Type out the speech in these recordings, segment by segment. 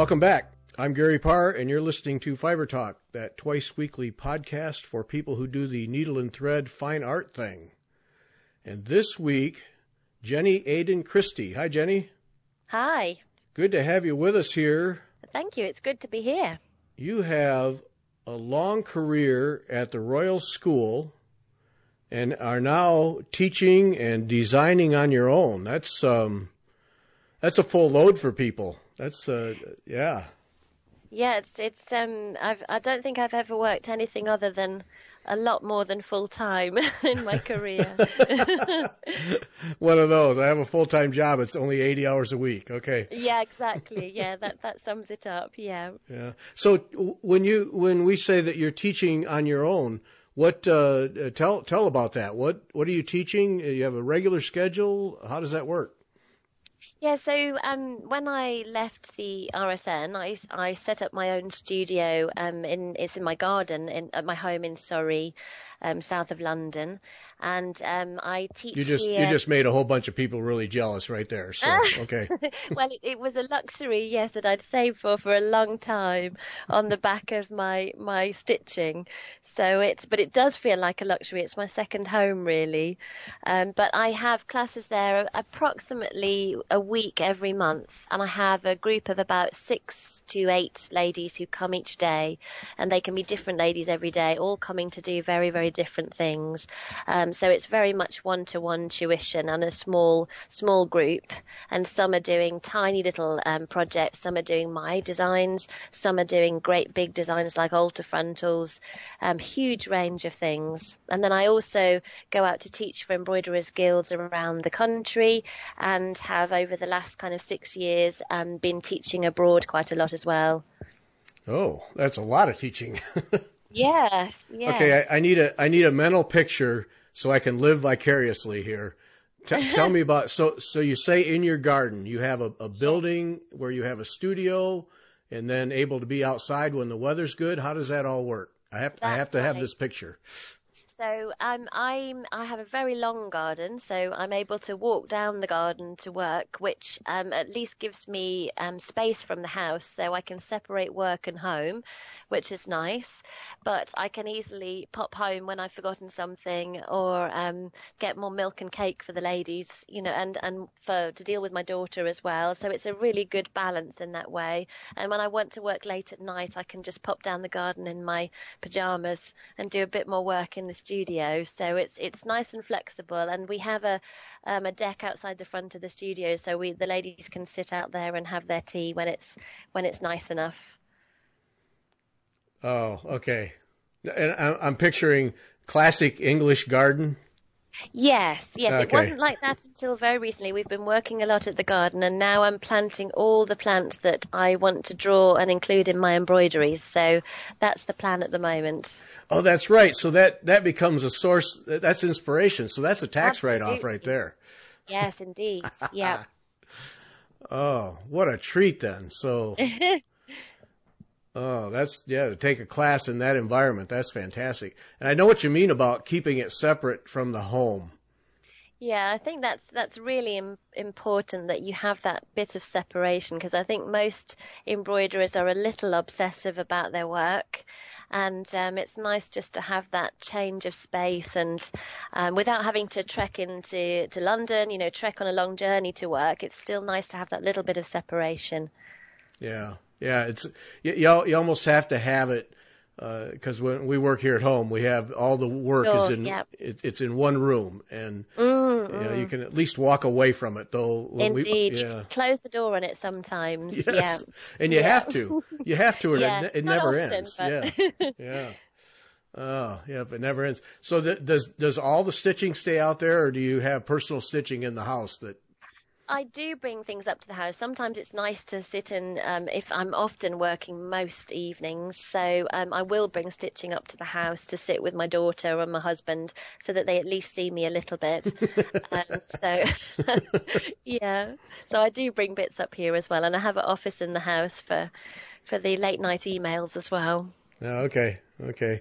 Welcome back. I'm Gary Parr, and you're listening to Fiber Talk, that twice-weekly podcast for people who do the needle and thread fine art thing. And this week, Jenny Aiden Christie. Hi, Jenny. Hi. Good to have you with us here. Thank you. It's good to be here. You have a long career at the Royal School and are now teaching and designing on your own. That's a full load for people. That's yeah. Yeah, I don't think I've ever worked anything other than a lot more than full time in my career. One of those. I have a full-time job. It's only 80 hours a week. Okay. Yeah, exactly. Yeah, that sums it up. Yeah. Yeah. So when we say that you're teaching on your own, what tell about that? What are you teaching? You have a regular schedule? How does that work? Yeah, so when I left the RSN, I set up my own studio. It's in my garden at my home in Surrey, south of London, and I teach. You just made a whole bunch of people really jealous right there. So okay. Well, it was a luxury, yes, that I'd saved for a long time on the back of my stitching. But it does feel like a luxury. It's my second home, really. But I have classes there approximately a week every month, and I have a group of about 6 to 8 ladies who come each day, and they can be different ladies every day, all coming to do very, very different things. So it's very much one-to-one tuition and a small group, and some are doing tiny little projects, some are doing my designs, some are doing great big designs like altar frontals, huge range of things. And then I also go out to teach for embroiderers guilds around the country, and have over the last kind of 6 years been teaching abroad quite a lot as well. Oh, that's a lot of teaching. Yes. Yeah. Okay, I need a mental picture so I can live vicariously here. Tell me about, so you say in your garden you have a building where you have a studio and then able to be outside when the weather's good. How does that all work? I have to have this picture. So I have a very long garden, so I'm able to walk down the garden to work, which at least gives me space from the house, so I can separate work and home, which is nice. But I can easily pop home when I've forgotten something, or get more milk and cake for the ladies, and to deal with my daughter as well. So it's a really good balance in that way. And when I want to work late at night, I can just pop down the garden in my pajamas and do a bit more work in the studio. So it's nice and flexible, and we have a deck outside the front of the studio, so the ladies can sit out there and have their tea when it's nice enough. Oh, okay. And I'm picturing classic English garden. Yes. Okay. It wasn't like that until very recently. We've been working a lot at the garden, and now I'm planting all the plants that I want to draw and include in my embroideries. So that's the plan at the moment. Oh, that's right. So that becomes a source. That's inspiration. So that's a tax write-off right there. Yes, indeed. Yeah. Oh, what a treat then. So, to take a class in that environment, that's fantastic. And I know what you mean about keeping it separate from the home. Yeah, I think that's really important that you have that bit of separation, because I think most embroiderers are a little obsessive about their work. And it's nice just to have that change of space, and without having to trek into London, trek on a long journey to work, it's still nice to have that little bit of separation. Yeah. It's you almost have to have it because when we work here at home, we have all the work it's in one room, and you can at least walk away from it. Though indeed, you can close the door on it sometimes. Yes. Yeah, and you have to, or it never often, ends. But... Yeah. Oh, yeah, if it never ends. So does all the stitching stay out there, or do you have personal stitching in the house that? I do bring things up to the house. Sometimes it's nice to sit in, if I'm often working most evenings, so I will bring stitching up to the house to sit with my daughter and my husband so that they at least see me a little bit. Yeah, so I do bring bits up here as well, and I have an office in the house for the late night emails as well. Oh, okay.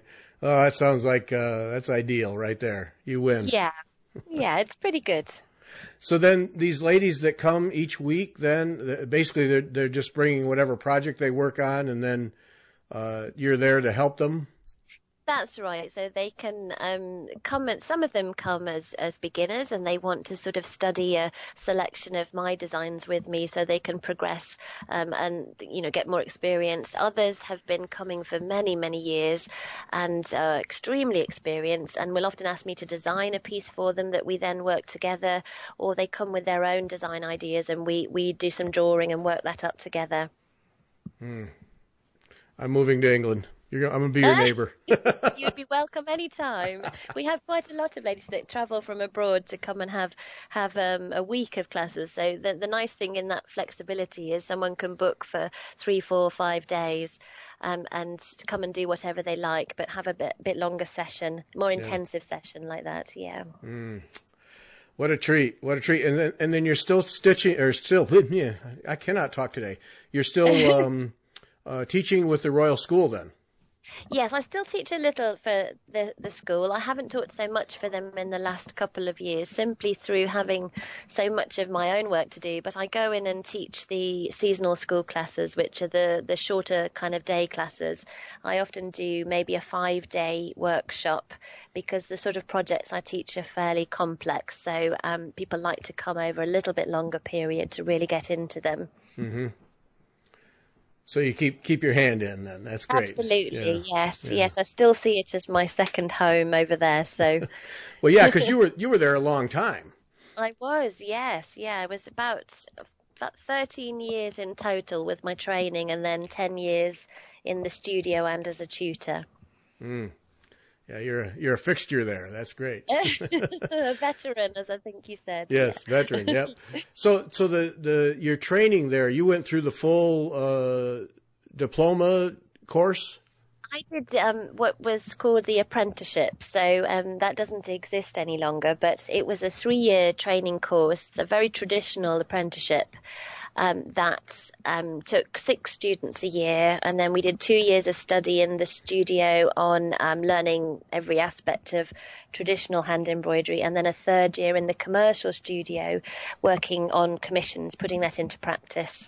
Oh, that sounds like that's ideal right there. You win. Yeah, it's pretty good. So then these ladies that come each week, then basically they're just bringing whatever project they work on, and then you're there to help them. That's right. So they can come, and some of them come as beginners, and they want to sort of study a selection of my designs with me so they can progress and, you know, get more experience. Others have been coming for many, many years and extremely experienced, and will often ask me to design a piece for them that we then work together, or they come with their own design ideas and we do some drawing and work that up together. I'm moving to England. I'm going to be your neighbor. You'd be welcome anytime. We have quite a lot of ladies that travel from abroad to come and have a week of classes. So the nice thing in that flexibility is someone can book for 3, 4, 5 days and come and do whatever they like, but have a bit longer session, more intensive session like that. Yeah. What a treat. What a treat. And then you're still stitching, or still, I cannot talk today. You're still teaching with the Royal School then. Yes, I still teach a little for the school. I haven't taught so much for them in the last couple of years, simply through having so much of my own work to do. But I go in and teach the seasonal school classes, which are the shorter kind of day classes. I often do maybe a 5-day workshop because the sort of projects I teach are fairly complex. So people like to come over a little bit longer period to really get into them. Mm-hmm. So you keep your hand in then. That's great. Absolutely, yes. I still see it as my second home over there. So, well, yeah, because you were there a long time. I was, yes, yeah. I was about 13 years in total with my training, and then 10 years in the studio and as a tutor. Yeah, you're a fixture there. That's great. A veteran, as I think you said. Yes, yeah. Veteran. Yep. So your training there, you went through the full diploma course? I did what was called the apprenticeship. So that doesn't exist any longer, but it was a 3-year training course, a very traditional apprenticeship. That took 6 students a year, and then we did 2 years of study in the studio on learning every aspect of traditional hand embroidery, and then a 3rd year in the commercial studio working on commissions, putting that into practice.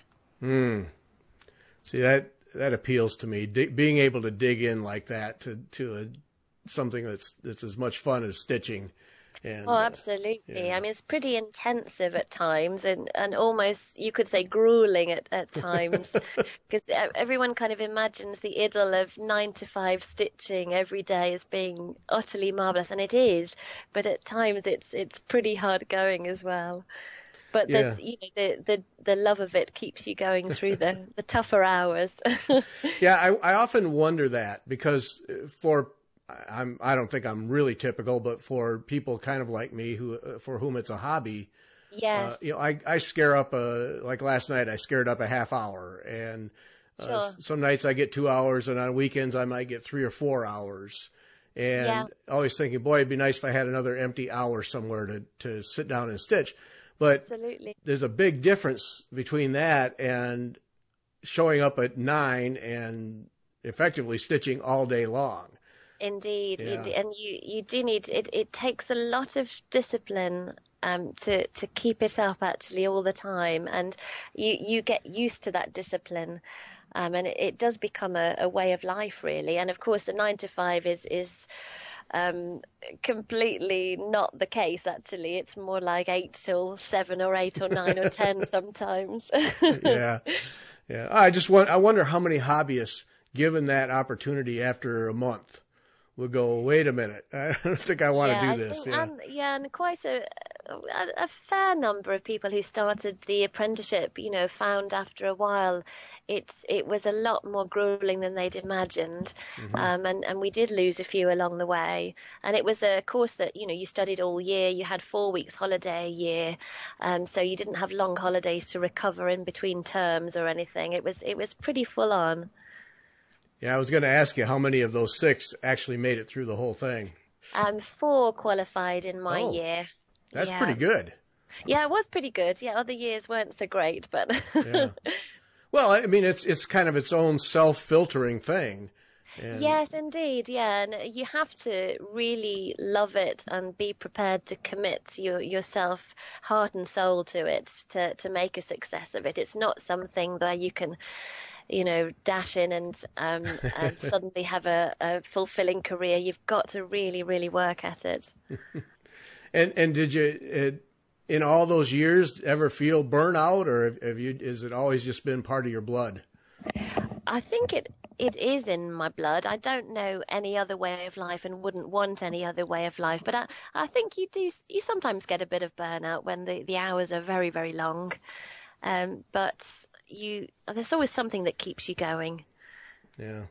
See, that appeals to me, being able to dig in like that to something that's as much fun as stitching. And, absolutely. Yeah. I mean, it's pretty intensive at times and almost, you could say, grueling at times because everyone kind of imagines the idyll of 9 to 5 stitching every day as being utterly marvelous, and it is, but at times it's pretty hard going as well. But there's, you know, the love of it keeps you going through the tougher hours. Yeah, I often wonder that because I don't think I'm really typical, but for people kind of like me for whom it's a hobby, yes, you know, I scare up like last night I scared up a half hour, and sure. Some nights I get 2 hours, and on weekends I might get 3 or 4 hours, and always thinking, boy, it'd be nice if I had another empty hour somewhere to sit down and stitch. But absolutely, there's a big difference between that and showing up at 9 and effectively stitching all day long. Indeed, and you do need it. It takes a lot of discipline to keep it up actually all the time, and you get used to that discipline, and it does become a way of life really. And of course, the 9 to 5 is completely not the case actually. It's more like 8 till 7 or 8 or 9 or 10 sometimes. Yeah. I wonder how many hobbyists, given that opportunity after a month, will go, wait a minute, I don't think I want to do this. And quite a fair number of people who started the apprenticeship, you know, found after a while it was a lot more grueling than they'd imagined. And we did lose a few along the way. And it was a course that, you know, you studied all year. You had 4 weeks holiday a year. So you didn't have long holidays to recover in between terms or anything. It was pretty full on. Yeah, I was going to ask you how many of those 6 actually made it through the whole thing. 4 qualified in my year. That's pretty good. Yeah, it was pretty good. Yeah, other years weren't so great, but yeah. Well, I mean, it's kind of its own self-filtering thing. And Yes, indeed. Yeah, and you have to really love it and be prepared to commit yourself heart and soul to it to make a success of it. It's not something that you can, dash in and suddenly have a fulfilling career. You've got to really, really work at it. and did you in all those years ever feel burnout, or has it always just been part of your blood? I think it is in my blood. I don't know any other way of life and wouldn't want any other way of life. But I think you sometimes get a bit of burnout when the hours are very, very long. But there's always something that keeps you going. Yeah.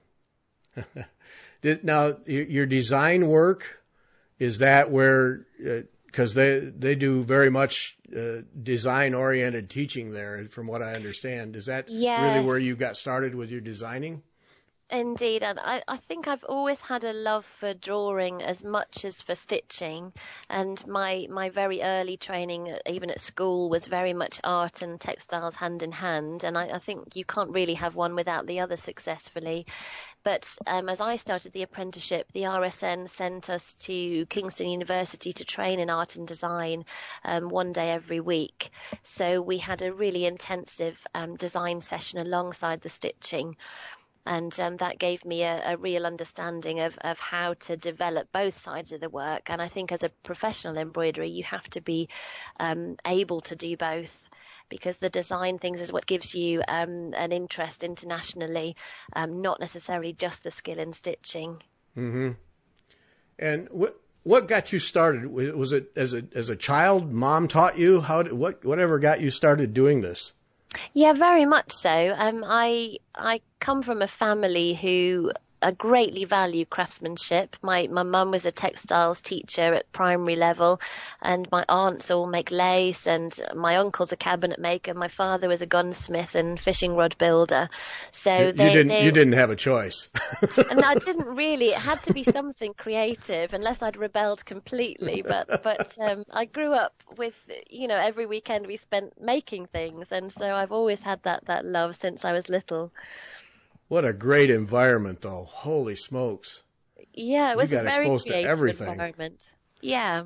Now, your design work, is that where, because they do very much design-oriented teaching there, from what I understand. Is that really where you got started with your designing? Indeed, and I think I've always had a love for drawing as much as for stitching, and my very early training, even at school, was very much art and textiles hand in hand, and I think you can't really have one without the other successfully. But as I started the apprenticeship, the RSN sent us to Kingston University to train in art and design one day every week. So we had a really intensive design session alongside the stitching. And that gave me a real understanding of how to develop both sides of the work. And I think as a professional embroiderer, you have to be able to do both, because the design things is what gives you an interest internationally, not necessarily just the skill in stitching. Mm-hmm. And what got you started? Was it as a child, mom taught you? Whatever got you started doing this? Yeah, very much so. I come from a family who greatly value craftsmanship. My mum was a textiles teacher at primary level, and my aunts all make lace, and my uncle's a cabinet maker. My father was a gunsmith and fishing rod builder. So you didn't have a choice. And I didn't really. It had to be something creative, unless I'd rebelled completely. But I grew up with, every weekend we spent making things, and so I've always had that love since I was little. What a great environment, though. Holy smokes. Yeah, it was a very exposed to creative everything. environment. Yeah.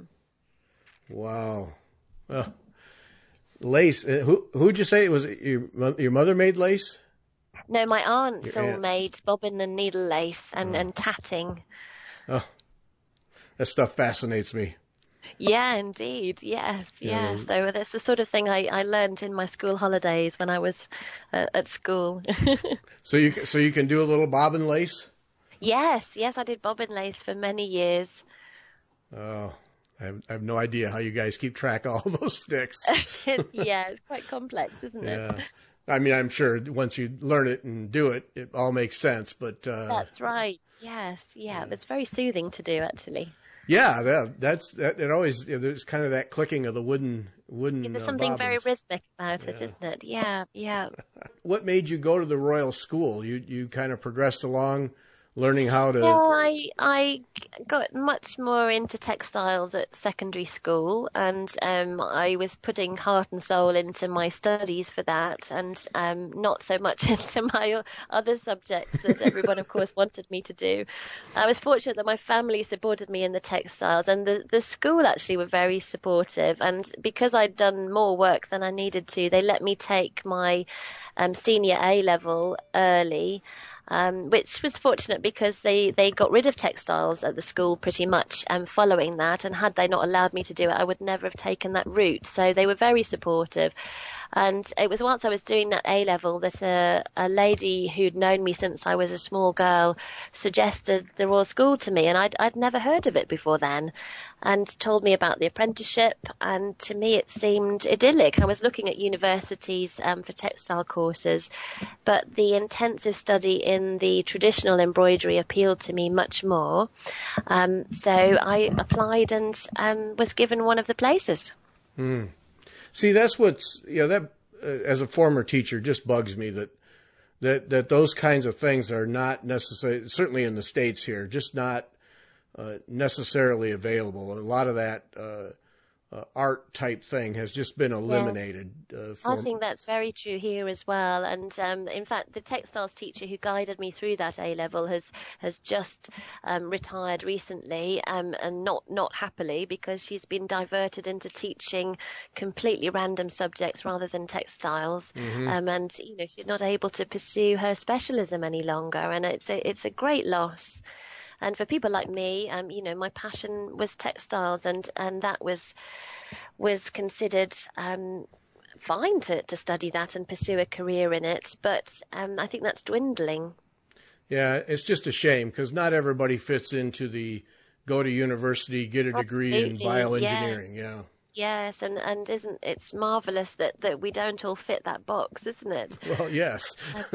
Wow. Well, lace. Who'd you say it was? Your mother made lace? No, my aunts all made bobbin and needle lace and tatting. Oh, that stuff fascinates me. Yeah, indeed. Yes, yeah. So that's the sort of thing I learned in my school holidays when I was at school. So you can do a little bobbin lace? Yes, I did bobbin lace for many years. Oh, I have no idea how you guys keep track of all those sticks. Yeah, it's quite complex, isn't it? Yeah. I mean, I'm sure once you learn it and do it, it all makes sense. But that's right. Yes, yeah. It's very soothing to do, actually. Yeah, it always, there's kind of that clicking of the wooden. There's something bobbins. very rhythmic about it, isn't it? Yeah. What made you go to the Royal School? You kind of progressed along, learning how to. Yeah, I got much more into textiles at secondary school, and I was putting heart and soul into my studies for that, and not so much into my other subjects that everyone, of course, wanted me to do. I was fortunate that my family supported me in the textiles, and the school actually were very supportive, and because I'd done more work than I needed to, they let me take my senior A level early. Which was fortunate because they got rid of textiles at the school pretty much following that, and had they not allowed me to do it, I would never have taken that route. So they were very supportive. And it was once I was doing that A level that a lady who'd known me since I was a small girl suggested the Royal School to me, and I'd never heard of it before then, and told me about the apprenticeship. And to me it seemed idyllic. I was looking at universities for textile courses, but the intensive study in the traditional embroidery appealed to me much more. So I applied and was given one of the places. See, that's what's, that as a former teacher just bugs me that those kinds of things are not necessarily, certainly in the States here, just not necessarily available. A lot of that art type thing has just been eliminated. I think that's very true here as well. And in fact, the textiles teacher who guided me through that A level has just retired recently, and not happily, because she's been diverted into teaching completely random subjects rather than textiles. And she's not able to pursue her specialism any longer, and it's a great loss. And for people like me, my passion was textiles, and that was considered fine to study that and pursue a career in it. But I think that's dwindling. Yeah, it's just a shame, because not everybody fits into the go to university, get a degree in bioengineering. Yes. Yes, and it's marvelous that we don't all fit that box, isn't it? Well, yes.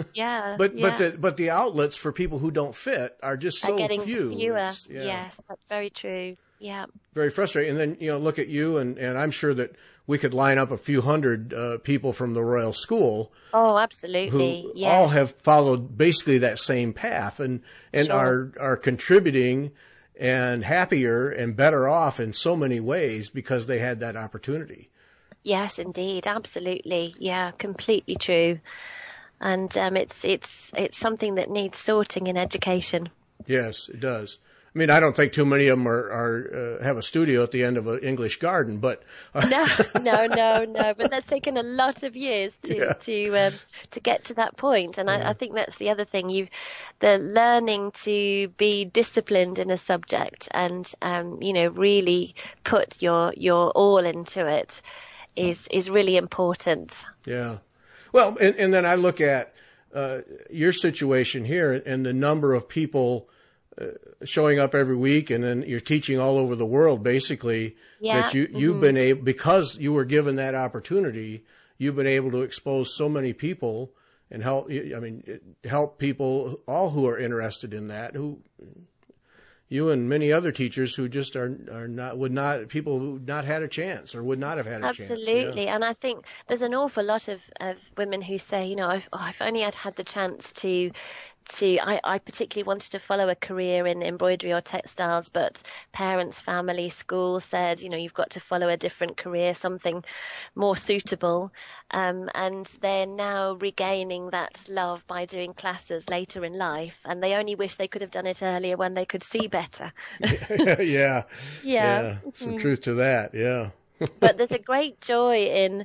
But the outlets for people who don't fit are just so few. Fewer. Yes, that's very true. Yeah. Very frustrating. And then, look at you, and I'm sure that we could line up a few hundred people from the Royal School. Oh, absolutely. Who all have followed basically that same path and Sure. are contributing and happier and better off in so many ways because they had that opportunity. Yes, indeed. Absolutely. Yeah, completely true. And it's something that needs sorting in education. Yes, it does. I mean, I don't think too many of them are have a studio at the end of an English garden, but No. But that's taken a lot of years to get to that point. And I think that's the other thing. The learning to be disciplined in a subject and really put your all into it is really important. Yeah. Well, and then I look at your situation here and the number of people showing up every week, and then you're teaching all over the world, basically, that you've been able, because you were given that opportunity, you've been able to expose so many people and help people all who are interested in that, who you and many other teachers who just would not had a chance or would not have had a chance. Absolutely. And I think there's an awful lot of women who say, if only I'd had the chance I particularly wanted to follow a career in embroidery or textiles, but parents, family, school said, you've got to follow a different career, something more suitable. And they're now regaining that love by doing classes later in life. And they only wish they could have done it earlier when they could see better. Yeah. Some truth to that. Yeah. But there's a great joy in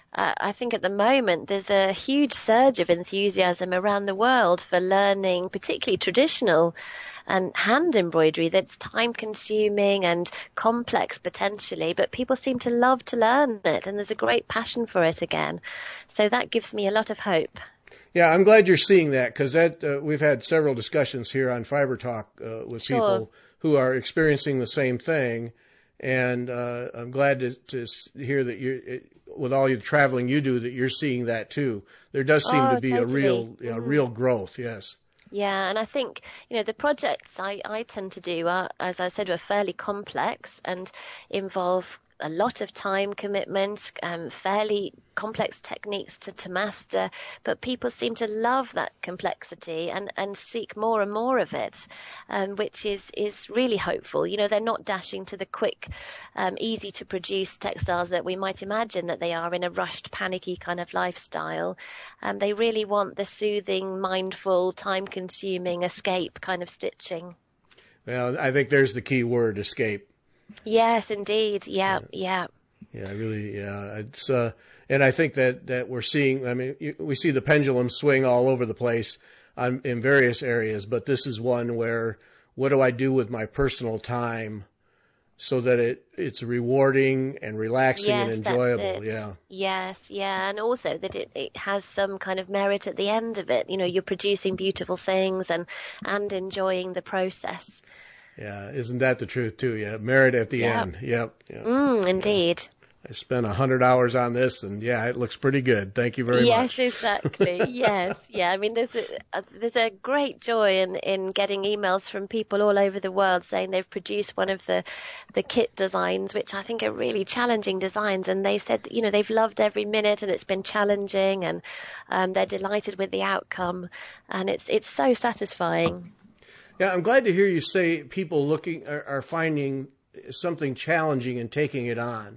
I think at the moment there's a huge surge of enthusiasm around the world for learning, particularly traditional and hand embroidery that's time consuming and complex potentially, but people seem to love to learn it, and there's a great passion for it again. So that gives me a lot of hope. Yeah, I'm glad you're seeing that, because we've had several discussions here on Fiber Talk with people who are experiencing the same thing, and I'm glad to hear that with all your traveling you do, that you're seeing that too. There does seem to be totally. a real growth. Yes. Yeah, and I think, the projects I tend to do are, as I said, are fairly complex and involve a lot of time commitment, fairly complex techniques to master, but people seem to love that complexity and seek more and more of it, which is really hopeful. They're not dashing to the quick, easy to produce textiles that we might imagine that they are in a rushed, panicky kind of lifestyle. They really want the soothing, mindful, time consuming escape kind of stitching. Well, I think there's the key word, escape. Yes, indeed. Yeah. Yeah, really. Yeah, it's and I think that we're seeing. I mean, we see the pendulum swing all over the place in various areas, but this is one where what do I do with my personal time so that it's rewarding and relaxing and enjoyable? Yeah. Yes, yeah, and also that it has some kind of merit at the end of it. You're producing beautiful things and enjoying the process. Yeah, isn't that the truth too? Yeah, merit at the end. Yep. Indeed. I spent 100 hours on this, and it looks pretty good. Thank you very much. Yes, exactly. Yes, yeah. I mean, there's a great joy in getting emails from people all over the world saying they've produced one of the kit designs, which I think are really challenging designs, and they said they've loved every minute, and it's been challenging, and they're delighted with the outcome, and it's so satisfying. Yeah, I'm glad to hear you say people are finding something challenging and taking it on.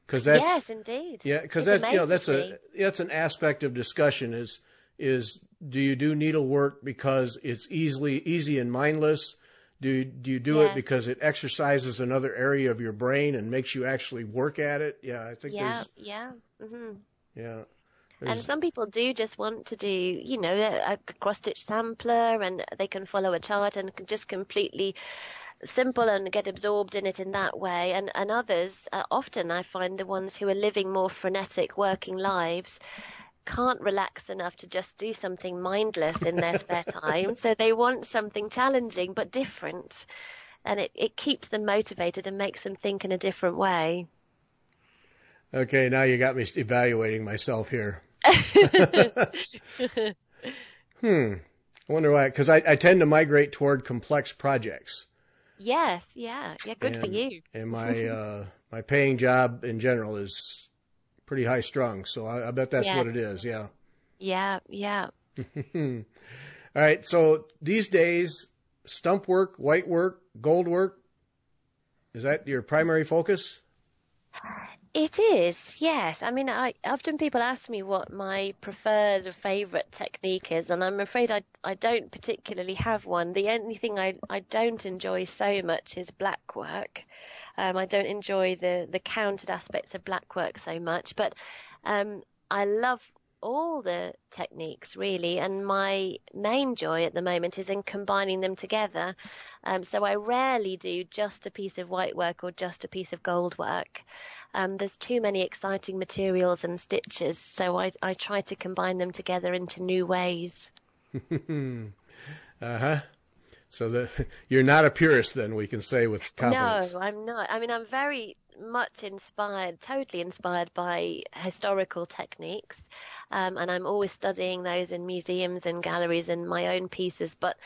because that's Yes, indeed. yeah, because It that's amazes me. that's an aspect of discussion is do you do needlework because it's easy and mindless? Do you do it Yes. because it exercises another area of your brain and makes you actually work at it? Yeah, I think Yeah, yeah. Hmm. yeah, And there's some people do just want to do, a cross-stitch sampler, and they can follow a chart and can just completely simple and get absorbed in it in that way. And others, often I find the ones who are living more frenetic working lives can't relax enough to just do something mindless in their spare time. So they want something challenging but different. And it keeps them motivated and makes them think in a different way. okay. Now you got me evaluating myself here. I wonder why, because I tend to migrate toward complex projects. Yes, yeah, yeah, good for you. And my paying job in general is pretty high strung, so I bet that's what Yes, it is. Yeah. yeah, yeah. All right. So these days, stump work, white work, gold work, is that your primary focus? It is, yes. I mean, I often people ask me what my preferred or favorite technique is, and I'm afraid I don't particularly have one. The only thing I don't enjoy so much is black work. I don't enjoy the counted aspects of black work so much, but I love all the techniques really, and my main joy at the moment is in combining them together. So I rarely do just a piece of white work or just a piece of gold work. There's too many exciting materials and stitches, so I try to combine them together into new ways. Uh-huh. So you're not a purist then, we can say with confidence. No, I'm not. I mean, I'm very much inspired, totally inspired by historical techniques, and I'm always studying those in museums and galleries and my own pieces. But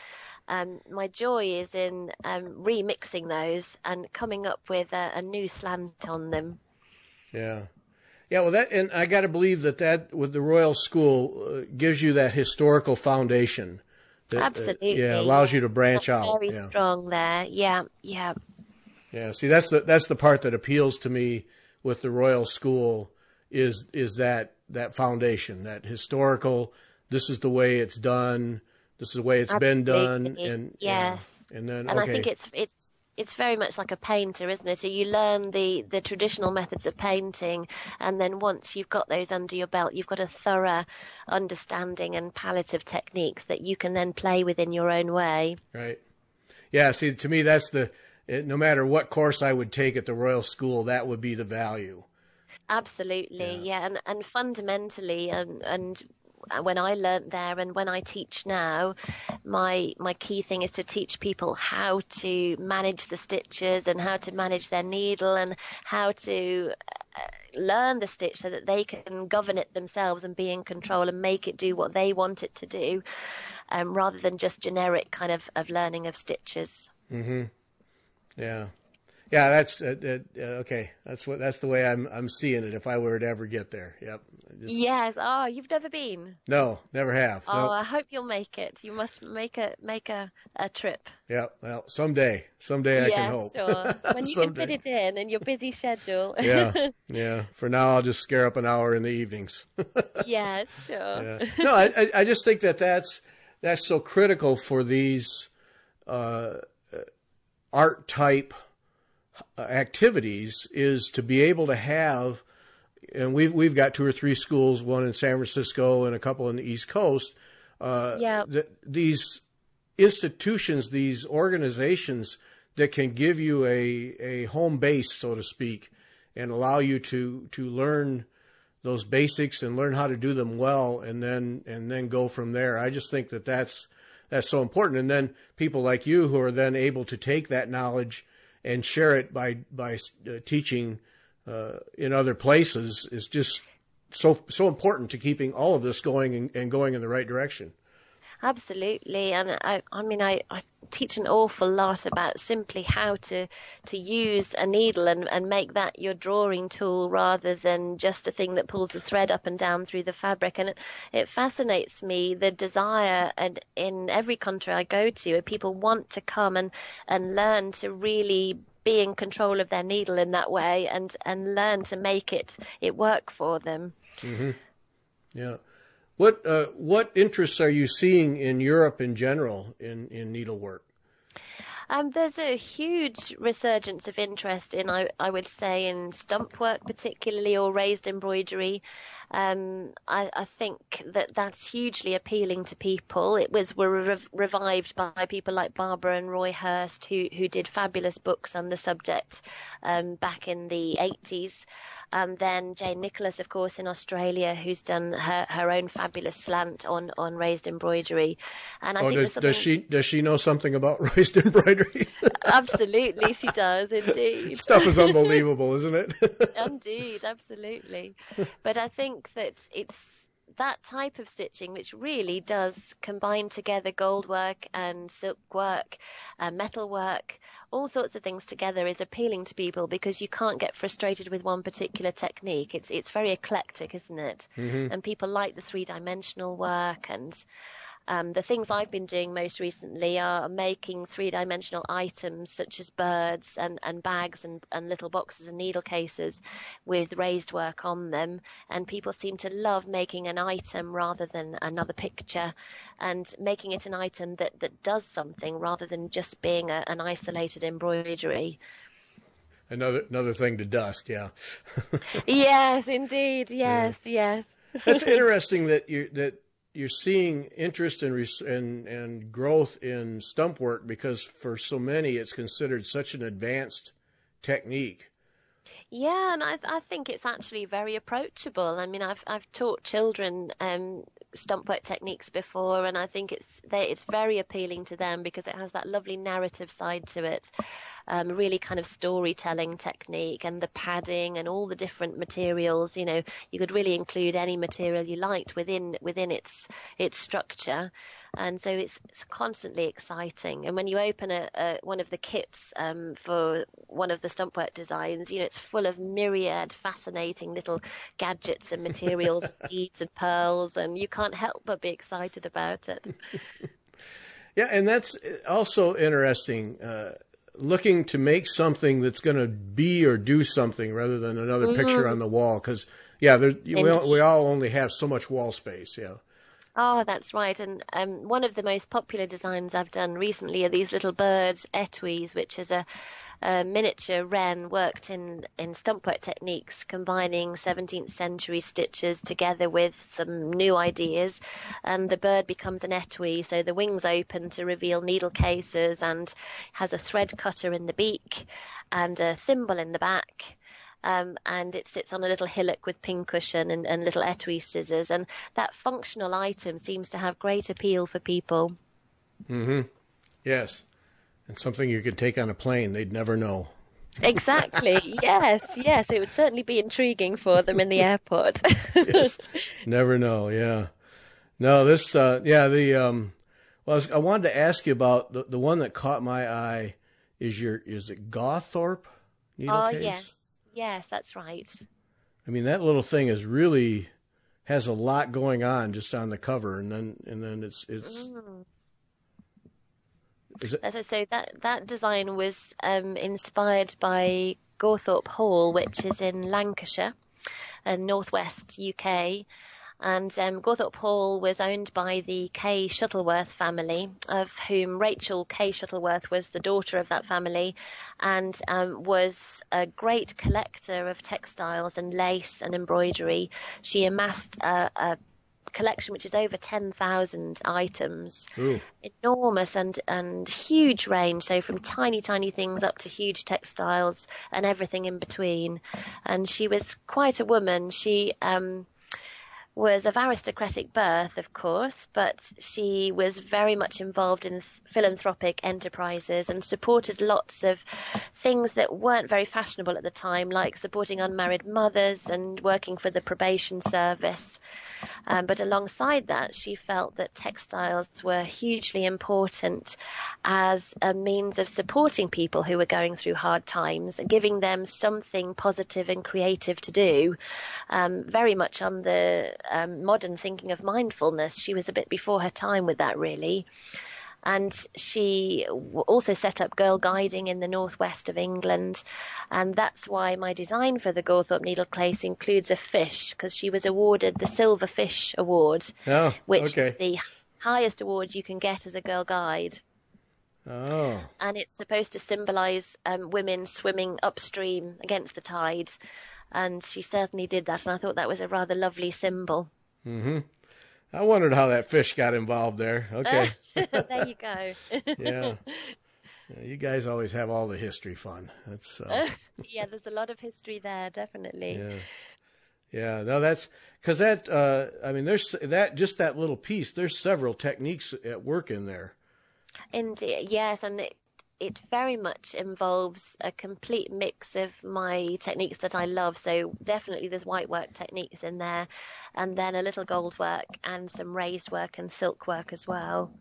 my joy is in remixing those and coming up with a new slant on them. Yeah. Yeah, well, and I got to believe that with the Royal School gives you that historical foundation. That, Absolutely. yeah, allows you to branch That's out. very Yeah. strong there. Yeah, yeah. Yeah. See, that's the part that appeals to me with the Royal School is that foundation, that historical. This is the way it's done. This is the way it's been done. Absolutely. And Yes. yeah, and then And I think it's very much like a painter, isn't it? So you learn the traditional methods of painting, and then once you've got those under your belt, you've got a thorough understanding and palette of techniques that you can then play with in your own way. right. Yeah. See, to me, that's no matter what course I would take at the Royal School, that would be the value. Absolutely, yeah. And fundamentally, and when I learnt there and when I teach now, my key thing is to teach people how to manage the stitches and how to manage their needle and how to learn the stitch so that they can govern it themselves and be in control and make it do what they want it to do, rather than just generic kind of learning of stitches. Mm-hmm. Yeah. Yeah, that's okay. That's the way I'm seeing it. If I were to ever get there, yep. Yes. Oh, you've never been? No, never have. Oh, Nope. I hope you'll make it. You must make a trip. Yeah. Well, someday I can hope. Sure. When you can fit it in your busy schedule. Yeah. Yeah. For now, I'll just scare up an hour in the evenings. Yes, sure. Yeah. No, I just think that's so critical for these art type activities is to be able to have, and we've got 2 or 3 schools, one in San Francisco and a couple on the East Coast. These institutions, these organizations that can give you a home base, so to speak, and allow you to learn those basics and learn how to do them well, and then go from there. I just think that's so important. And then people like you who are then able to take that knowledge and share it by teaching in other places is just so important to keeping all of this going and going in the right direction. Absolutely. And I mean, I teach an awful lot about simply how to use a needle and make that your drawing tool rather than just a thing that pulls the thread up and down through the fabric. And it fascinates me, the desire, and in every country I go to, people want to come and learn to really be in control of their needle in that way and learn to make it work for them. Mm-hmm. Yeah. What interests are you seeing in Europe in general in needlework? There's a huge resurgence of interest in, I would say, in stump work particularly, or raised embroidery. I think that's hugely appealing to people. It was revived by people like Barbara and Roy Hurst, who did fabulous books on the subject back in the 80s. And then Jane Nicholas, of course, in Australia, who's done her own fabulous slant on raised embroidery. And I think does she know something about raised embroidery? Absolutely, she does, indeed. Stuff is unbelievable, isn't it? Indeed, absolutely. But I think that it's that type of stitching which really does combine together gold work and silk work and metal work, all sorts of things together, is appealing to people because you can't get frustrated with one particular technique. It's very eclectic, isn't it? Mm-hmm. And people like the three-dimensional work, and the things I've been doing most recently are making three-dimensional items such as birds and bags and little boxes and needle cases with raised work on them. And people seem to love making an item rather than another picture, and making it an item that does something rather than just being an isolated embroidery. Another thing to dust, yeah. Yes, indeed. Yes, yeah. Yes. That's interesting that you're seeing interest and growth in stump work, because for so many it's considered such an advanced technique. Yeah, and I think it's actually very approachable. I mean, I've taught children stump work techniques before, and I think it's very appealing to them because it has that lovely narrative side to it, really kind of storytelling technique, and the padding and all the different materials. You know, you could really include any material you liked within its structure. And so it's constantly exciting. And when you open one of the kits for one of the stump work designs, you know, it's full of myriad fascinating little gadgets and materials, beads and pearls, and you can't help but be excited about it. Yeah, and that's also interesting, looking to make something that's going to be or do something rather than another picture on the wall. Because, yeah, we all only have so much wall space, yeah. Oh, that's right. And one of the most popular designs I've done recently are these little bird etuis, which is a miniature wren worked in stump work techniques, combining 17th century stitches together with some new ideas. And the bird becomes an etui, so the wings open to reveal needle cases, and has a thread cutter in the beak and a thimble in the back. And it sits on a little hillock with pincushion and little etui scissors. And that functional item seems to have great appeal for people. Mm-hmm. Yes. And something you could take on a plane. They'd never know. Exactly. Yes. It would certainly be intriguing for them in the airport. Yes. Never know. Yeah. No, this, well, I wanted to ask you about the one that caught my eye is it Gawthorpe needle case? Yes. Yes, that's right. I mean, that little thing has a lot going on just on the cover, and then it's. So that design was inspired by Gawthorpe Hall, which is in Lancashire, northwest UK. And Gawthorpe Hall was owned by the Kay Shuttleworth family, of whom Rachel Kay Shuttleworth was the daughter of that family, and was a great collector of textiles and lace and embroidery. She amassed a collection which is over 10,000 items. Ooh. Enormous and huge range, so from tiny things up to huge textiles and everything in between. And she was quite a woman. She was of aristocratic birth, of course, but she was very much involved in philanthropic enterprises and supported lots of things that weren't very fashionable at the time, like supporting unmarried mothers and working for the probation service. But alongside that, she felt that textiles were hugely important as a means of supporting people who were going through hard times, giving them something positive and creative to do, very much on the modern thinking of mindfulness. She was a bit before her time with that, really. And she also set up girl guiding in the northwest of England. And that's why my design for the Gawthorpe Needlecase includes a fish, because she was awarded the Silver Fish Award, Oh, which okay. is the highest award you can get as a girl guide. Oh, And it's supposed to symbolise women swimming upstream against the tides. And she certainly did that. And I thought that was a rather lovely symbol. I wondered how that fish got involved there. Okay. There you go. Yeah. Yeah, you guys always have all the history fun. That's Yeah, there's a lot of history there, definitely. yeah. Yeah, no, that's because that. I mean, there's that just that little piece. There's several techniques at work in there. Indeed, yes, and it very much involves a complete mix of my techniques that I love. So definitely there's white work techniques in there, and then a little gold work and some raised work and silk work as well.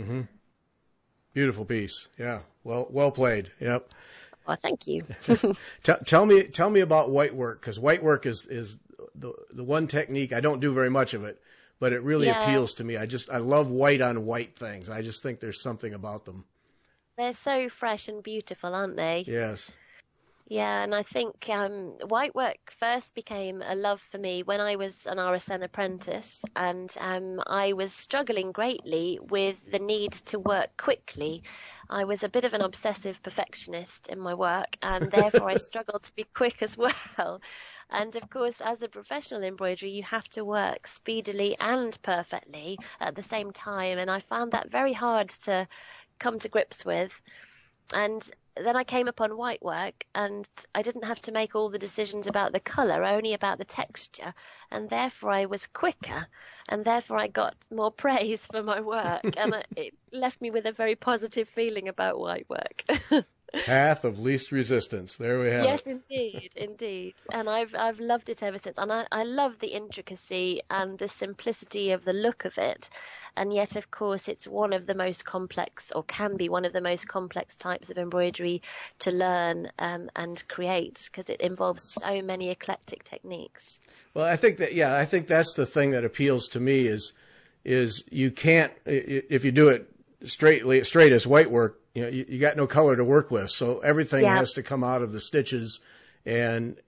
Beautiful piece. Yeah, well played. Yep. Well, thank you. Tell me about white work, because white work is the one technique I don't do very much of it, but it really appeals to me. I love white on white things. I just think there's something about them. They're so fresh and beautiful, aren't they? Yes. Yeah, and I think white work first became a love for me when I was an RSN apprentice, and I was struggling greatly with the need to work quickly. I was a bit of an obsessive perfectionist in my work, and therefore I struggled to be quick as well. And of course, as a professional embroiderer, you have to work speedily and perfectly at the same time, and I found that very hard to come to grips with. And then I came upon white work, and I didn't have to make all the decisions about the colour, only about the texture, and therefore I was quicker, and therefore I got more praise for my work, and it left me with a very positive feeling about white work. Path of least resistance. There we have it. Yes, indeed. And I've loved it ever since. And I love the intricacy and the simplicity of the look of it. And yet, of course, it's one of the most complex, or can be one of the most complex types of embroidery to learn and create, because it involves so many eclectic techniques. Well, I think that's the thing that appeals to me is you can't, if you do it straight as white work, you got no color to work with. So everything has to come out of the stitches, and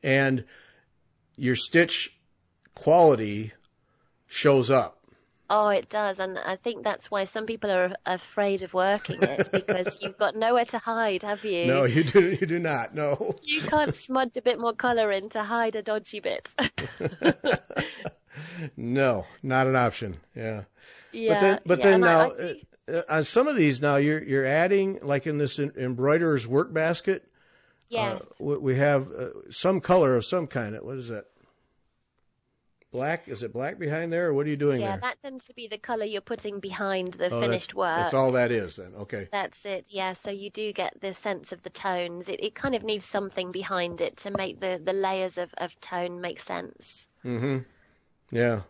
your stitch quality shows up. Oh, it does. And I think that's why some people are afraid of working it, because you've got nowhere to hide, have you? No, you do not. No. You can't smudge a bit more colour in to hide a dodgy bit. No, not an option. Yeah. Yeah. But then now, on some of these now, you're adding, like in this embroiderer's work basket. Yes. We have some color of some kind. What is that? Black? Is it black behind there, or what are you doing there? Yeah, that tends to be the colour you're putting behind the finished work. That's all that is then. Okay. That's it, yeah. So you do get the sense of the tones. It kind of needs something behind it to make the layers of tone make sense. Mm-hmm. Yeah.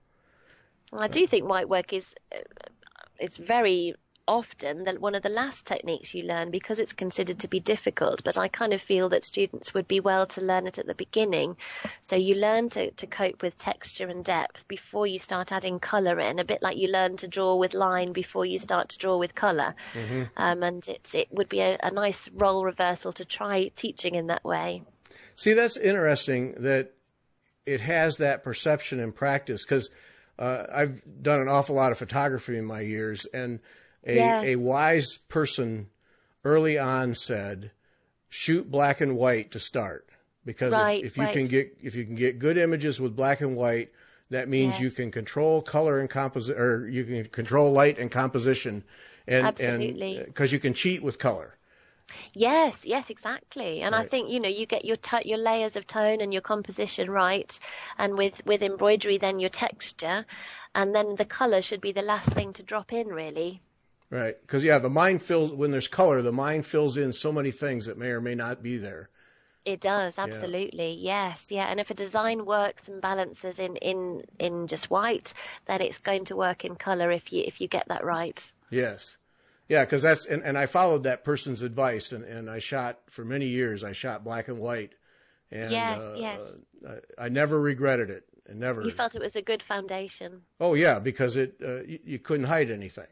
I do think white work is it's very often one of the last techniques you learn, because it's considered to be difficult, but I kind of feel that students would be well to learn it at the beginning. So you learn to cope with texture and depth before you start adding colour in, a bit like you learn to draw with line before you start to draw with colour. Mm-hmm. And it would be a nice role reversal to try teaching in that way. See, that's interesting that it has that perception and practice, because I've done an awful lot of photography in my years, and a wise person early on said, shoot black and white to start, because if you can get good images with black and white, that means you can control color and composition, or you can control light and composition, and because you can cheat with color. Yes, exactly. And right. I think, you get your layers of tone and your composition right. And with embroidery, then your texture, and then the color should be the last thing to drop in, really. Right. Because, the mind when there's color, the mind fills in so many things that may or may not be there. It does, absolutely. Yeah. Yes. Yeah. And if a design works and balances in just white, then it's going to work in color if you get that right. Yes. Yeah, because and I followed that person's advice, and I shot for many years. I shot black and white, and yes. I never regretted it. And never. You felt it was a good foundation. Oh yeah, because you couldn't hide anything.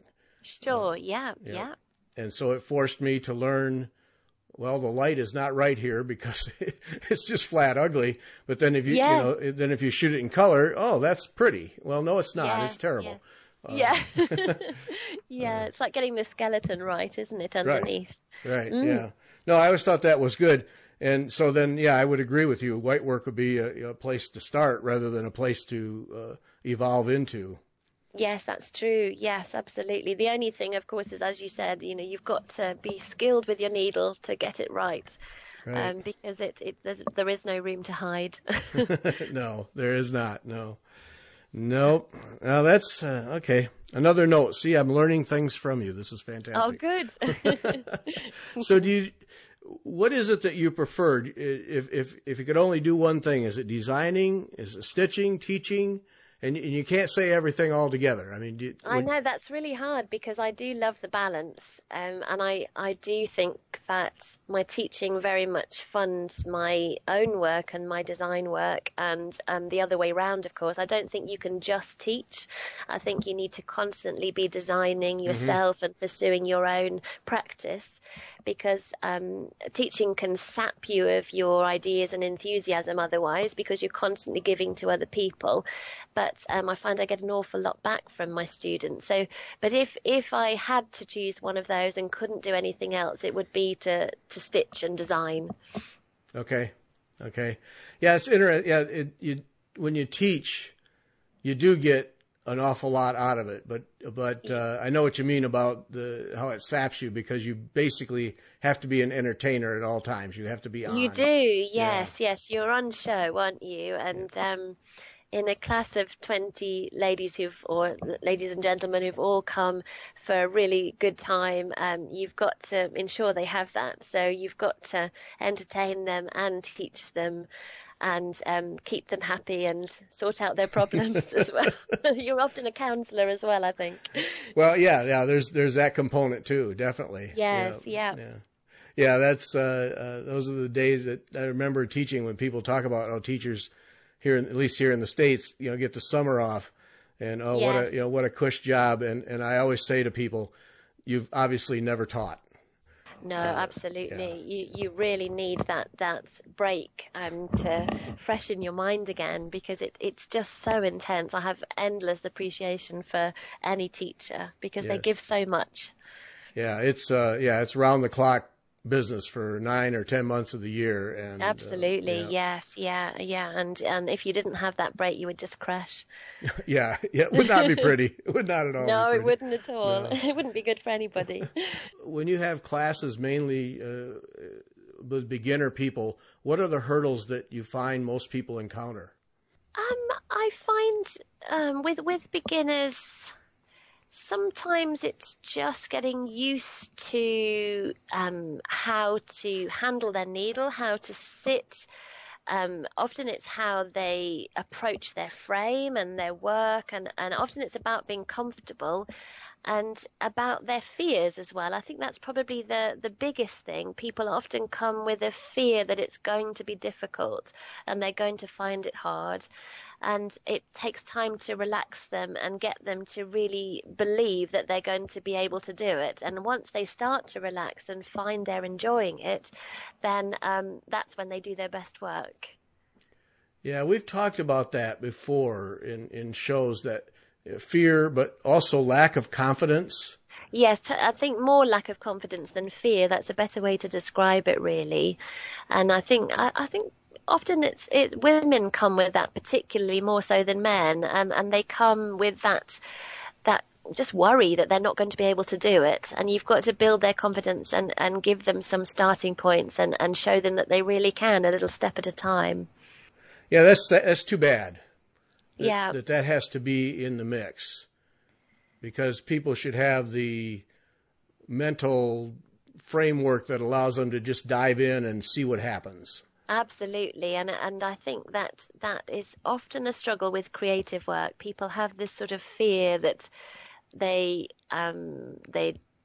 Sure. Yeah. Yeah. Yeah. And so it forced me to learn, well, the light is not right here because it's just flat ugly. But then if you, Yes. then if you shoot it in color, oh, that's pretty. Well, no, it's not. Yeah. It's terrible. Yeah. Yeah. It's like getting the skeleton right, isn't it, Right. underneath? Right. Yeah. No, I always thought that was good. And so then, yeah, I would agree with you. White work would be a place to start rather than a place to evolve into. Yes, that's true. Yes, absolutely. The only thing, of course, is, as you said, you've got to be skilled with your needle to get it right, Right. because there is no room to hide. No, there is not. No. Nope. Now that's okay. Another note. See, I'm learning things from you. This is Oh, fantastic. good. So what is it that you preferred? If you could only do one thing, is it designing? Is it stitching, teaching? And you can't say everything all together. I mean, I know that's really hard because I do love the balance, and I do think that my teaching very much funds my own work and my design work, and the other way round, of course. I don't think you can just teach. I think you need to constantly be designing yourself and pursuing your own practice, because teaching can sap you of your ideas and enthusiasm otherwise, because you're constantly giving to other people. But I find I get an awful lot back from my students. So, but if I had to choose one of those and couldn't do anything else, it would be to stitch and design. Okay. Yeah, it's interesting. Yeah, when you teach, you do get an awful lot out of it. But I know what you mean about how it saps you, because you basically have to be an entertainer at all times. You have to be on. You do, yes. You're on show, aren't you? And in a class of 20 ladies ladies and gentlemen who've all come for a really good time, you've got to ensure they have that. So you've got to entertain them and teach them and keep them happy and sort out their problems as well. You're often a counsellor as well, I think. Well, yeah. There's that component too, definitely. Yes, yeah. Yeah, that's those are the days that I remember teaching, when people talk about how teachers at least here in the States, get the summer off, and Yes. what a cush job. And I always say to people, you've obviously never taught. No, absolutely. You really need that break to freshen your mind again, because it's just so intense. I have endless appreciation for any teacher, because they Yes. give so much. Yeah, it's round the clock business for 9 or 10 months of the year. And Absolutely, yes, yeah. And if you didn't have that break, you would just crash. Yeah, it would not be pretty. It would not at all. No, be it pretty. wouldn't at all. No. It wouldn't be good for anybody. When you have classes mainly with beginner people, what are the hurdles that you find most people encounter? I find with beginners, sometimes it's just getting used to how to handle their needle, how to sit. Often it's how they approach their frame and their work, and often it's about being comfortable and about their fears as well. I think that's probably the biggest thing. People often come with a fear that it's going to be difficult and they're going to find it hard. And it takes time to relax them and get them to really believe that they're going to be able to do it. And once they start to relax and find they're enjoying it, then that's when they do their best work. Yeah, we've talked about that before in shows, that fear, but also lack of confidence. Yes, I think more lack of confidence than fear. That's a better way to describe it, really. And I think often women come with that, particularly more so than men, and they come with that just worry that they're not going to be able to do it. And you've got to build their confidence and give them some starting points and show them that they really can, a little step at a time. Yeah, that's too bad. Yeah. That has to be in the mix, because people should have the mental framework that allows them to just dive in and see what happens. Absolutely, and I think that is often a struggle with creative work. People have this sort of fear that they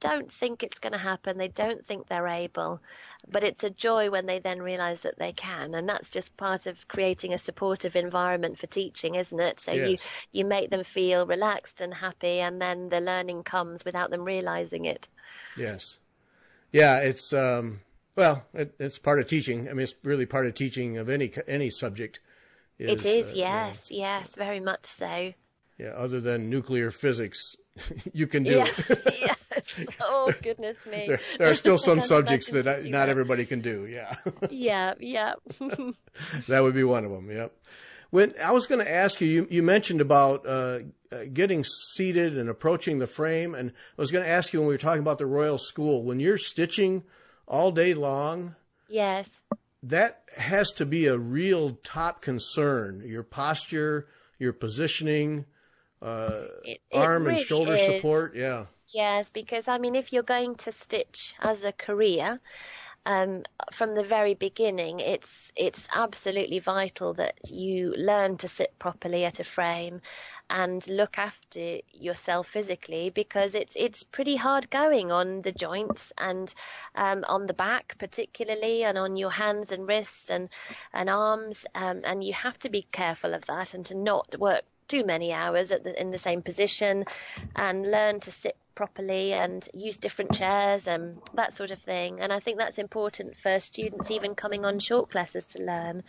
don't think it's going to happen. They don't think they're able. But it's a joy when they then realize that they can. And that's just part of creating a supportive environment for teaching, isn't it? So Yes. you make them feel relaxed and happy, and then the learning comes without them realizing it. Yes. Yeah, it's well, it's part of teaching. I mean, it's really part of teaching of any subject. It is, yes, yes, very much so. Yeah, other than nuclear physics, you can do Yeah, it. yes. Oh, goodness me. There are still I some can't subjects imagine that teaching not that. everybody can do. Yeah, Yeah, yeah. that would be one of them. Yep. When I was going to ask you, you mentioned about getting seated and approaching the frame, and I was going to ask you when we were talking about the Royal School, when you're stitching all day long, Yes. that has to be a real top concern. Your posture, your positioning, It arm and really shoulder is. support. Yeah. Yes, because I mean, if you're going to stitch as a career, from the very beginning, it's absolutely vital that you learn to sit properly at a frame and look after yourself physically, because it's pretty hard going on the joints and on the back particularly, and on your hands and wrists and arms, and you have to be careful of that and to not work too many hours in the same position, and learn to sit properly and use different chairs and that sort of thing. And I think that's important for students even coming on short classes to learn.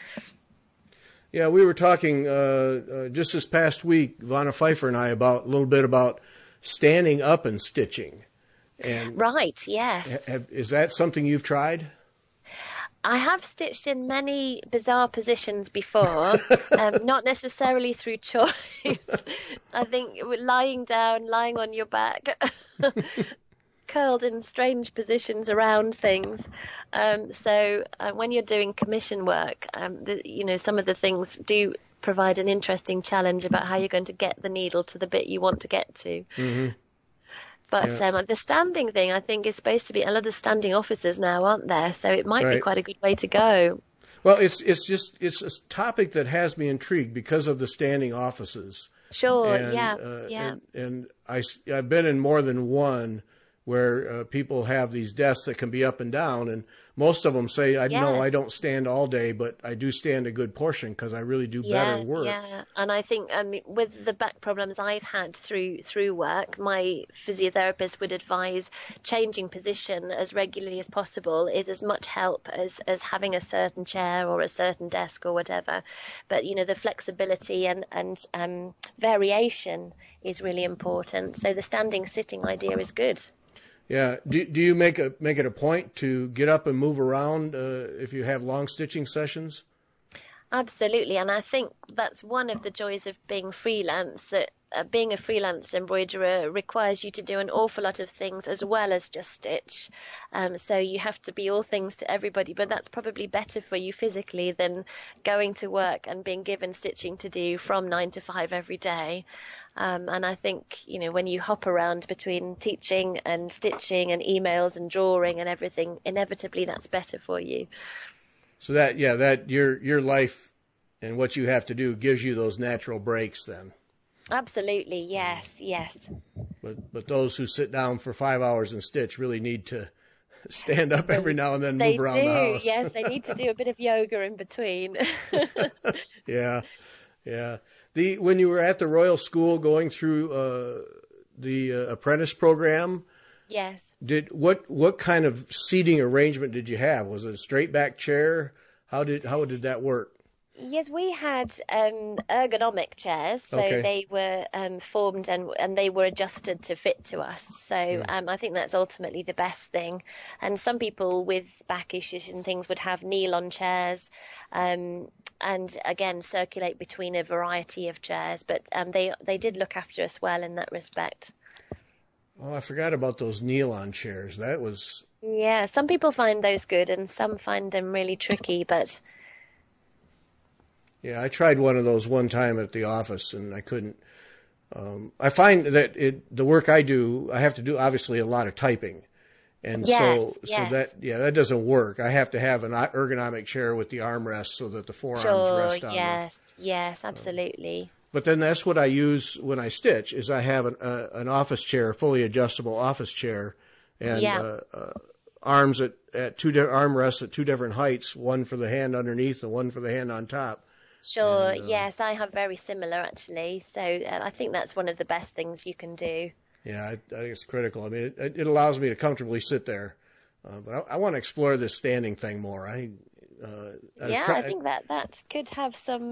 Yeah, we were talking just this past week, Vanna Pfeiffer and I, about a little bit about standing up and stitching. And Right, yes. is that something you've tried? I have stitched in many bizarre positions before, not necessarily through choice. I think lying down, lying on your back, curled in strange positions around things. So when you're doing commission work, some of the things do provide an interesting challenge about how you're going to get the needle to the bit you want to get to. Mm-hmm. But Yeah. the standing thing, I think, is supposed to be a lot of standing officers now, aren't there? So it might be Right. quite a good way to go. Well, it's a topic that has me intrigued because of the standing offices. Sure, And, yeah. and I've been in more than one where people have these desks that can be up and down, and most of them say, "No, Yes. I don't stand all day, but I do stand a good portion because I really do better Yes, work." yeah. And I think with the back problems I've had through work, my physiotherapist would advise changing position as regularly as possible is as much help as having a certain chair or a certain desk or whatever. But the flexibility and variation is really important. So the standing sitting idea is good. Yeah. Do you make it a point to get up and move around if you have long stitching sessions? Absolutely, and I think that's one of the joys of being freelance, that being a freelance embroiderer requires you to do an awful lot of things as well as just stitch. So you have to be all things to everybody, but that's probably better for you physically than going to work and being given stitching to do from 9 to 5 every day. And I think, when you hop around between teaching and stitching and emails and drawing and everything, inevitably that's better for you. So that your life and what you have to do gives you those natural breaks then. Absolutely, yes, yes. But those who sit down for 5 hours and stitch really need to stand up every now and then, They move around do, the house. yes. They need to do a bit of yoga in between. Yeah, yeah. When you were at the Royal School going through the apprentice program, Yes. what kind of seating arrangement did you have? Was it a straight back chair? How did that work? Yes, we had ergonomic chairs, so Okay. they were formed and they were adjusted to fit to us. So I think that's ultimately the best thing. And some people with back issues and things would have kneel-on chairs, and again circulate between a variety of chairs. But they did look after us well in that respect. Oh, I forgot about those kneel-on chairs. That was Yeah, some people find those good and some find them really tricky, but yeah. I tried one of those one time at the office, and I couldn't. I find that the work I do, I have to do obviously a lot of typing, and so yes. that doesn't work. I have to have an ergonomic chair with the armrest so that the forearms Sure, rest on them. yes, absolutely. But then that's what I use when I stitch. Is I have an office chair, fully adjustable office chair, and arms at armrests at two different heights, one for the hand underneath and one for the hand on top. Sure. And, yes, I have very similar actually. So I think that's one of the best things you can do. Yeah, I think it's critical. I mean, it allows me to comfortably sit there, but I want to explore this standing thing more. I think that could have some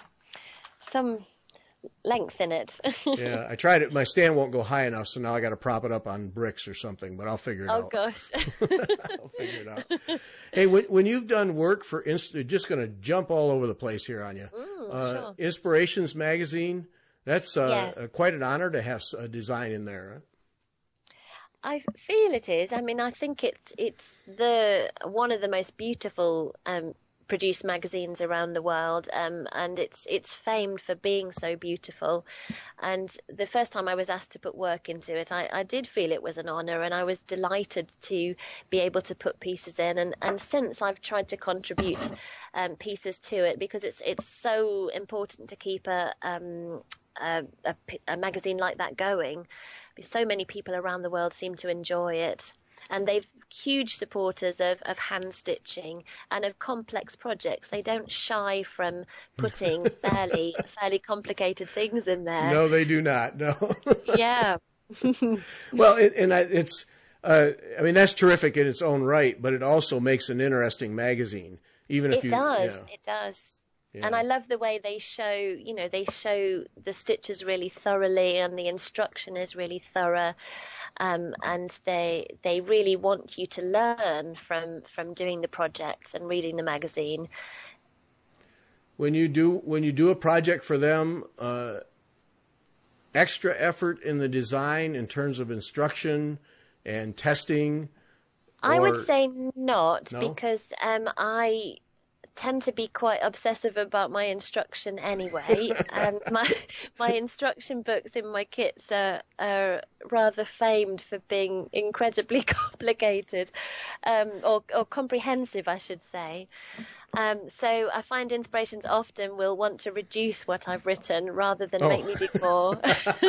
length in it. Yeah, I tried it. My stand won't go high enough, so now I got to prop it up on bricks or something. But I'll figure it out. Oh gosh, I'll figure it out. Hey, when you've done work for just going to jump all over the place here on you. Sure. Inspirations Magazine. That's quite an honor to have a design in there. I feel it is. I mean, I think it's one of the most beautiful produced magazines around the world, and it's famed for being so beautiful. And the first time I was asked to put work into it, I did feel it was an honour, and I was delighted to be able to put pieces in. And since I've tried to contribute pieces to it, because it's so important to keep a magazine like that going. So many people around the world seem to enjoy it, and they've huge supporters of hand stitching and of complex projects. They don't shy from putting fairly complicated things in there. No, they do not. No. Yeah. Well, it's I mean, that's terrific in its own right, but it also makes an interesting magazine. Even if it does. Yeah. And I love the way they show the stitches really thoroughly, and the instruction is really thorough, and they really want you to learn from doing the projects and reading the magazine. When you do a project for them, extra effort in the design in terms of instruction and testing? I would say no? Because I tend to be quite obsessive about my instruction anyway. My instruction books in my kits are rather famed for being incredibly complicated, or comprehensive, I should say. So I find Inspirations often will want to reduce what I've written rather than make me do more.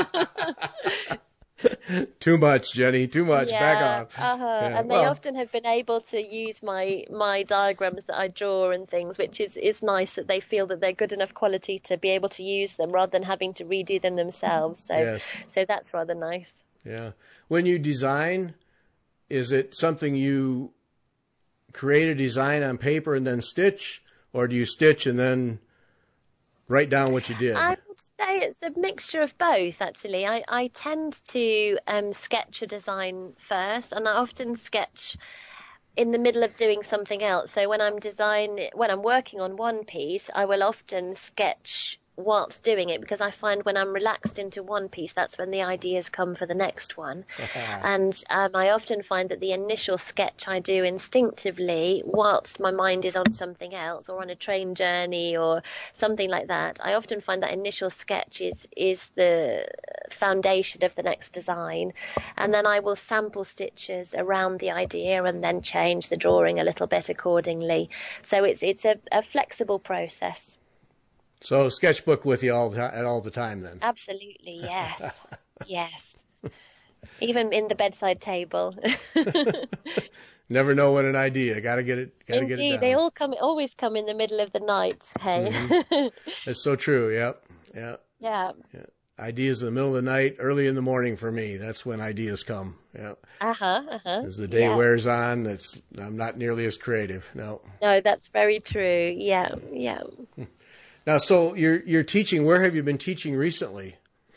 Too much, Jenny. Too much. Yeah, back off. Yeah. And they often have been able to use my diagrams that I draw and things, which is nice that they feel that they're good enough quality to be able to use them rather than having to redo them themselves. So that's rather nice. Yeah. When you design, is it something you create a design on paper and then stitch, or do you stitch and then write down what you did? I would say it's a mixture of both, actually. I tend to sketch a design first, and I often sketch in the middle of doing something else. So when I'm working on one piece, I will often sketch whilst doing it, because I find when I'm relaxed into one piece, that's when the ideas come for the next one. And I often find that the initial sketch I do instinctively whilst my mind is on something else, or on a train journey or something like that. I often find that initial sketch is the foundation of the next design, and then I will sample stitches around the idea and then change the drawing a little bit accordingly. So it's a flexible process. So sketchbook with you all the time then? Absolutely, yes. Yes. Even in the bedside table. Never know when an idea. Got to get it Indeed, down. they always come in the middle of the night, hey. Mm-hmm. That's so true, yep. Yeah. Ideas in the middle of the night, early in the morning for me. That's when ideas come. Yeah. As the day wears on, I'm not nearly as creative. No, that's very true. Yeah. Now, so you're teaching. Where have you been teaching recently?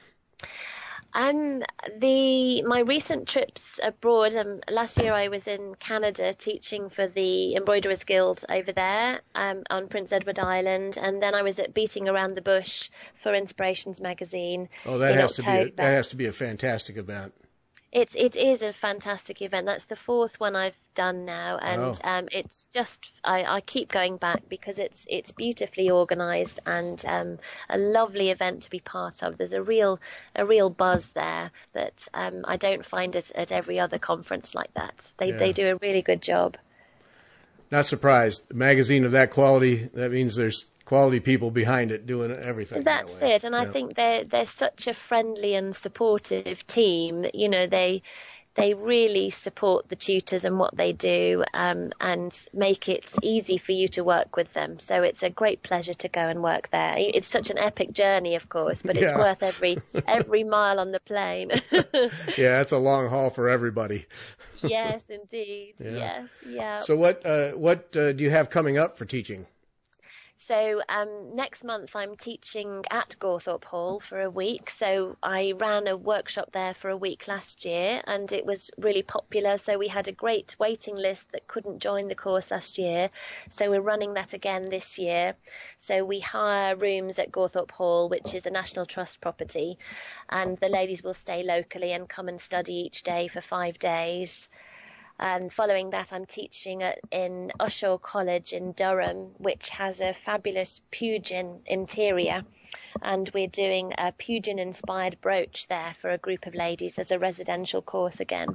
My recent trips abroad. Last year I was in Canada teaching for the Embroiderers Guild over there on Prince Edward Island, and then I was at Beating Around the Bush for Inspirations magazine. Oh, that has to be a fantastic event. It is a fantastic event. That's the fourth one I've done now, and it's just I keep going back because it's beautifully organised and a lovely event to be part of. There's a real buzz there that I don't find at every other conference like that. They do a really good job. Not surprised. A magazine of that quality, that means there's quality people behind it doing everything. That's it. And I think they're such a friendly and supportive team. You know, they really support the tutors and what they do, and make it easy for you to work with them. So it's a great pleasure to go and work there. It's such an epic journey, of course, but it's worth every mile on the plane. Yeah, it's a long haul for everybody. Yes, indeed. Yeah. Yes, yeah. So what do you have coming up for teaching? So next month I'm teaching at Gawthorpe Hall for a week. So I ran a workshop there for a week last year and it was really popular. So we had a great waiting list that couldn't join the course last year. So we're running that again this year. So we hire rooms at Gawthorpe Hall, which is a National Trust property, and the ladies will stay locally and come and study each day for 5 days. And following that, I'm teaching in Ushaw College in Durham, which has a fabulous Pugin interior. And we're doing a Pugin-inspired brooch there for a group of ladies as a residential course again.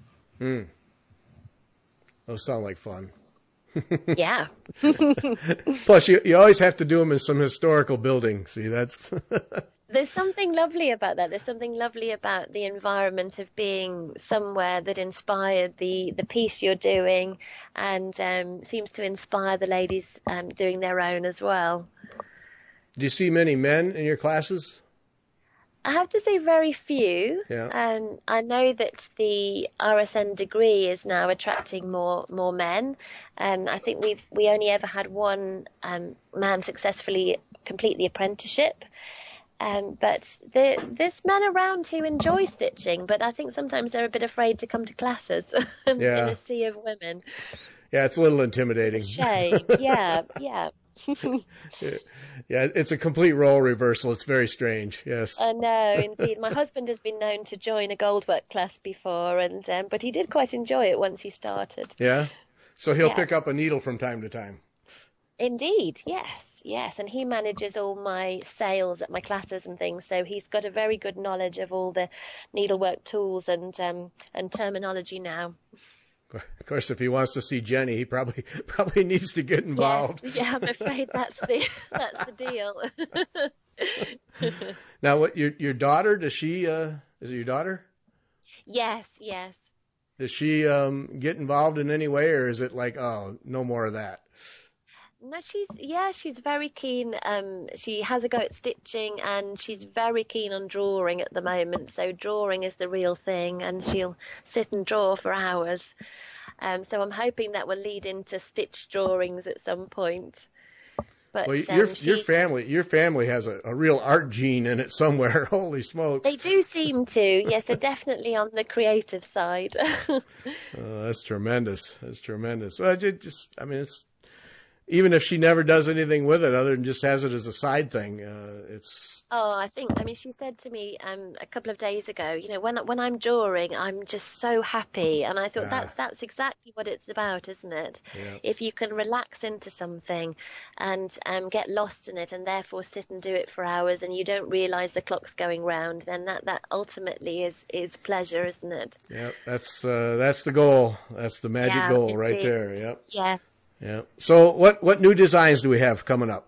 Those sound like fun. Yeah. Plus, you always have to do them in some historical building. See, that's... There's something lovely about that. There's something lovely about the environment of being somewhere that inspired the piece you're doing, and seems to inspire the ladies doing their own as well. Do you see many men in your classes? I have to say very few. Yeah. I know that the RSN degree is now attracting more men. I think we only ever had one man successfully complete the apprenticeship. But there's men around who enjoy stitching, but I think sometimes they're a bit afraid to come to classes in a sea of women. Yeah, it's a little intimidating. It's a shame. Yeah. Yeah, it's a complete role reversal. It's very strange. Yes. I know, indeed. My husband has been known to join a goldwork class before, and but he did quite enjoy it once he started. Yeah. So he'll pick up a needle from time to time. Indeed, yes, and he manages all my sales at my classes and things, so he's got a very good knowledge of all the needlework tools and terminology now. Of course, if he wants to see Jenny, he probably needs to get involved. Yes, yeah, I'm afraid that's the deal. Now, what your daughter? Does she? Is it your daughter? Yes. Does she get involved in any way, or is it like, oh, no more of that? No, she's very keen. She has a go at stitching and she's very keen on drawing at the moment. So drawing is the real thing, and she'll sit and draw for hours. So I'm hoping that will lead into stitch drawings at some point. But well, your family has a real art gene in it somewhere. Holy smokes! They do seem to. Yes, they're definitely on the creative side. That's tremendous. That's tremendous. Well, it's. Even if she never does anything with it other than just has it as a side thing, it's... Oh, she said to me a couple of days ago, you know, when I'm drawing, I'm just so happy. And I thought that's exactly what it's about, isn't it? Yeah. If you can relax into something and get lost in it and therefore sit and do it for hours and you don't realize the clock's going round, then that ultimately is pleasure, isn't it? Yeah, that's the goal. That's the magic goal right there. Yep. Yes. Yeah. So what new designs do we have coming up?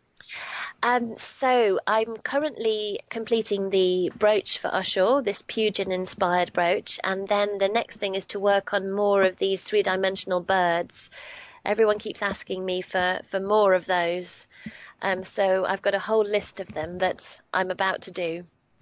So I'm currently completing the brooch for Ushaw, this Pugin-inspired brooch, and then the next thing is to work on more of these three-dimensional birds. Everyone keeps asking me for more of those, so I've got a whole list of them that I'm about to do.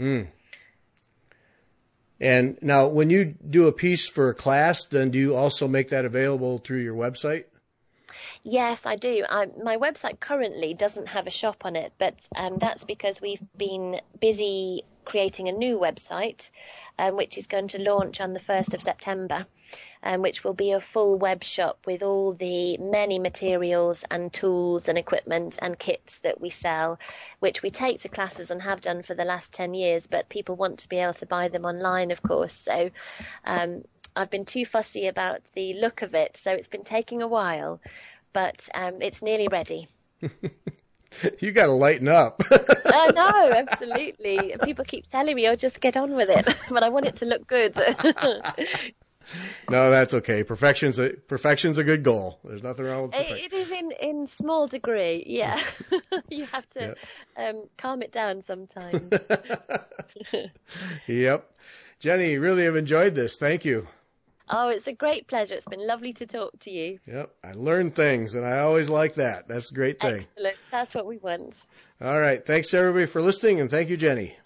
And now, when you do a piece for a class, then do you also make that available through your website? Yes, I do. My website currently doesn't have a shop on it, but that's because we've been busy creating a new website, which is going to launch on the 1st of September, which will be a full web shop with all the many materials and tools and equipment and kits that we sell, which we take to classes and have done for the last 10 years, but people want to be able to buy them online, of course. So I've been too fussy about the look of it, so it's been taking a while. But it's nearly ready. You got to lighten up. No, absolutely. People keep telling me, "Oh, just get on with it," but I want it to look good. No, that's okay. Perfection's a good goal. There's nothing wrong with perfection. It is in small degree, yeah. You have to calm it down sometimes. Yep. Jenny, really have enjoyed this. Thank you. Oh, it's a great pleasure. It's been lovely to talk to you. Yep. I learned things, and I always like that. That's a great thing. Excellent. That's what we want. All right. Thanks to everybody for listening, and thank you, Jenny.